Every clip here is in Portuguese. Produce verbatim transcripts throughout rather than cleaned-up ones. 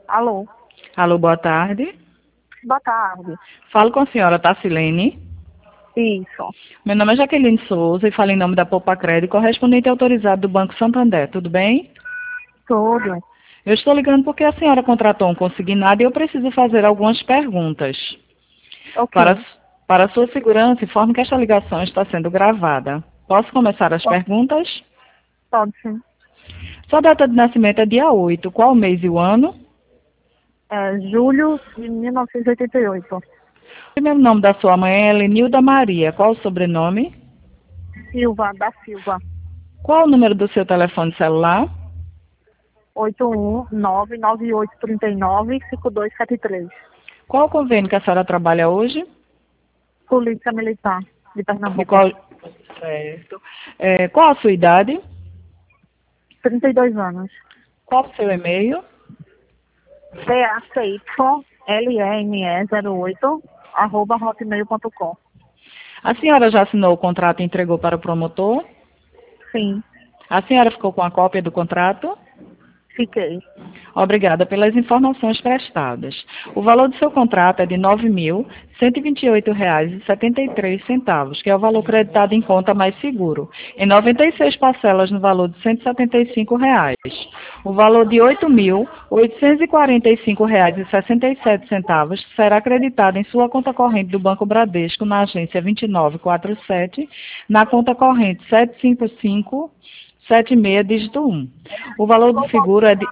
Alô, Alô, boa tarde. boa tarde. Falo com a senhora Tacilene. Isso, Meu nome é Jaqueline Souza e falo em nome da Poupa Crédito, correspondente autorizado do Banco Santander. Tudo bem? tudo. Eu estou ligando porque a senhora contratou um consignado e eu preciso fazer algumas perguntas. Ok, Para, para sua segurança, informe que esta ligação está sendo gravada. Posso começar as Po- perguntas? pode sim. Sua data de nascimento é dia oito. Qual o mês e o ano? É, julho de mil novecentos e oitenta e oito. O primeiro nome da sua mãe é Lenilda Maria. Qual o sobrenome? Silva, da Silva. Qual o número do seu telefone celular? oito um nove nove oito três nove cinco dois sete três. Qual o convênio que a senhora trabalha hoje? Polícia Militar de E Pernambuco. qual, certo. É, qual a sua idade? trinta e dois anos. Qual o seu e-mail? C A C Y L E M E zero oito arroba hotmail ponto com. A senhora já assinou o contrato e entregou para o promotor? Sim, A senhora ficou com a cópia do contrato? fiquei. Obrigada pelas informações prestadas. O valor do seu contrato é de nove mil cento e vinte e oito reais e setenta e três centavos, que é o valor creditado em conta mais seguro, em noventa e seis parcelas no valor de cento e setenta e cinco reais. O valor de oito mil oitocentos e quarenta e cinco reais e sessenta e sete centavos será acreditado em sua conta corrente do Banco Bradesco na agência vinte e nove quarenta e sete, na conta corrente sete cinco cinco sete seis dígito um. O valor do seguro é de...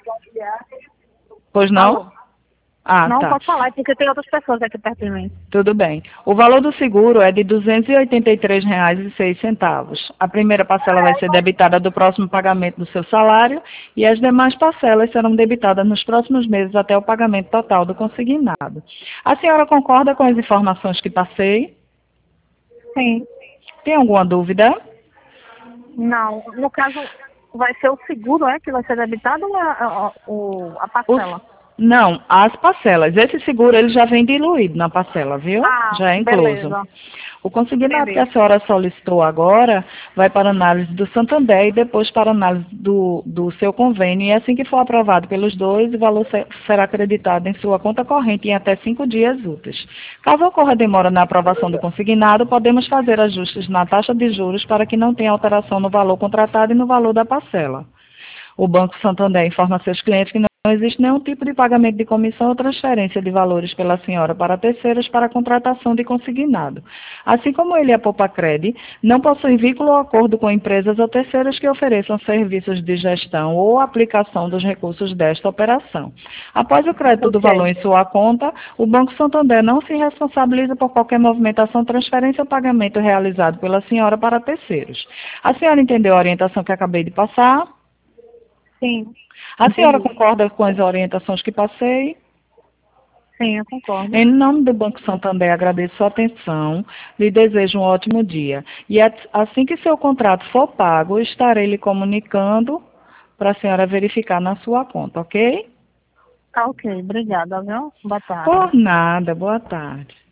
Pois não? Alô? Ah, Não, tá. pode falar, porque tem outras pessoas aqui perto de mim. Tudo bem. O valor do seguro é de duzentos e oitenta e três reais e seis centavos. A primeira parcela vai ser debitada do próximo pagamento do seu salário e as demais parcelas serão debitadas nos próximos meses até o pagamento total do consignado. A senhora concorda com as informações que passei? Sim. Tem alguma dúvida? Não, no caso, vai ser o seguro, é, que vai ser debitado ou a, a, o- a Os- parcela? Não, as parcelas. Esse seguro ele já vem diluído na parcela, viu? Ah, Já é incluso. beleza. O consignado que Entendi. a senhora solicitou agora vai para análise do Santander e depois para análise do, do seu convênio. E assim que for aprovado pelos dois, o valor se- será acreditado em sua conta corrente em até cinco dias úteis. Caso ocorra demora na aprovação do consignado, podemos fazer ajustes na taxa de juros para que não tenha alteração no valor contratado e no valor da parcela. O Banco Santander informa a seus clientes que não existe nenhum tipo de pagamento de comissão ou transferência de valores pela senhora para terceiros para a contratação de consignado. Assim como ele e a Popacred, não possuem vínculo ou acordo com empresas ou terceiros que ofereçam serviços de gestão ou aplicação dos recursos desta operação. Após o crédito do Ok. valor em sua conta, o Banco Santander não se responsabiliza por qualquer movimentação, transferência ou pagamento realizado pela senhora para terceiros. A senhora entendeu a orientação que acabei de passar? Sim, A senhora entendi. concorda com as orientações que passei? Sim, eu concordo. Em nome do Banco Santander, agradeço sua atenção, lhe desejo um ótimo dia. E at- assim que seu contrato for pago, estarei lhe comunicando para a senhora verificar na sua conta, ok? Tá ok, obrigada, viu? Boa tarde. Por nada, boa tarde.